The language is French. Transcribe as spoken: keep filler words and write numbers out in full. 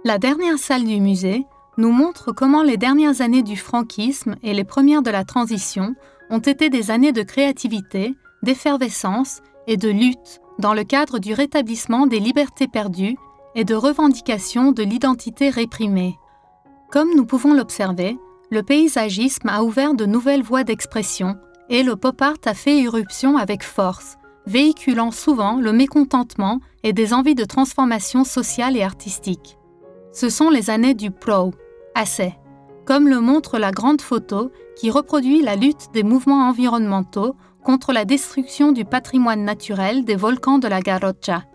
La dernière salle du musée nous montre comment les dernières années du franquisme et les premières de la transition ont été des années de créativité, d'effervescence et de lutte dans le cadre du rétablissement des libertés perdues et de revendication de l'identité réprimée. Comme nous pouvons l'observer, le paysagisme a ouvert de nouvelles voies d'expression et le pop art a fait irruption avec force, véhiculant souvent le mécontentement et des envies de transformation sociale et artistique. Ce sont les années du pro, assez, comme le montre la grande photo qui reproduit la lutte des mouvements environnementaux contre la destruction du patrimoine naturel des volcans de la Garrocha.